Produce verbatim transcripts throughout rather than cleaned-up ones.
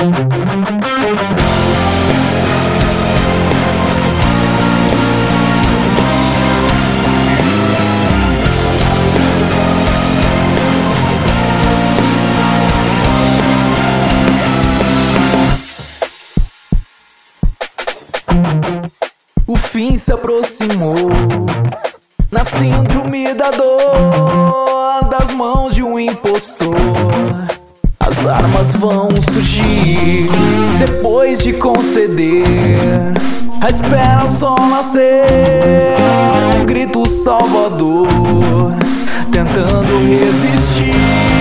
O fim se aproximou, na síndrome da dor das mãos de um impostor. As armas vão surgir depois de conceder. A espera só nascer, um grito salvador, tentando resistir.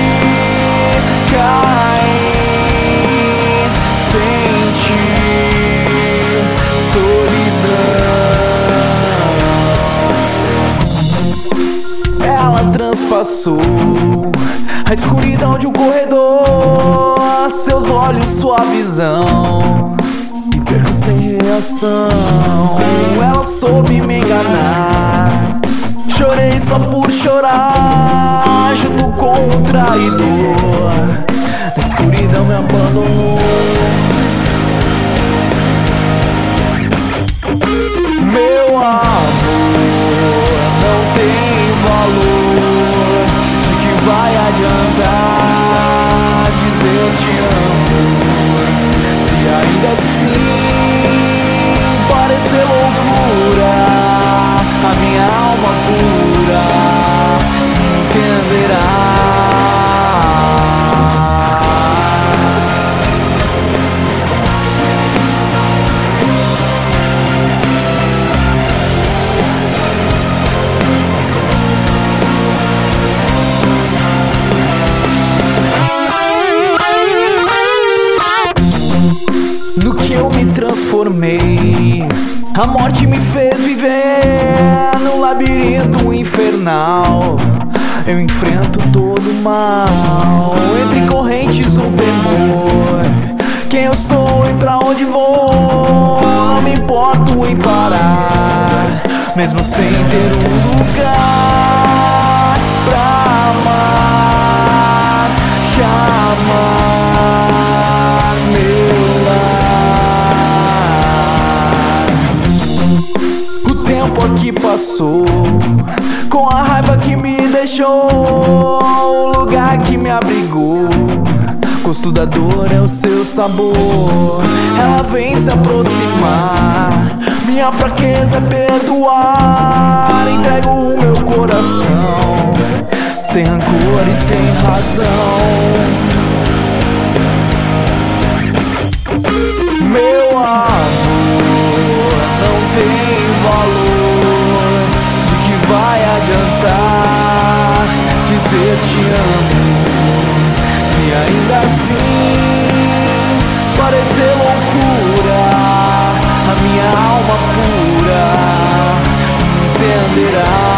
Cair, sentir solidão. Ela transpassou a escuridão de um corredor, seus olhos, sua visão, e perco sem reação. Ela soube me enganar, chorei só por chorar, junto com o traidor. A escuridão me abandonou. Meu amor não tem valor, de que vai adiantar dizer te amo, se ainda assim parecer loucura, a minha alma pura entenderá. No que eu me transformei, a morte me fez viver no labirinto infernal. Eu enfrento todo o mal, entre correntes um temor. Quem eu sou e pra onde vou, não me importo em parar, mesmo sem ter um lugar pra amar, chamar meu lar. O tempo aqui passou, com a raiva que me deixou, o lugar que me abrigou. Gosto da dor é o seu sabor, ela vem se aproximar. Minha fraqueza é perdoar, entrego o meu coração, sem rancor e sem razão. Meu amor não tem valor, de que vai adiantar dizer te amo, se ainda assim parecer loucura, a minha alma pura entenderá.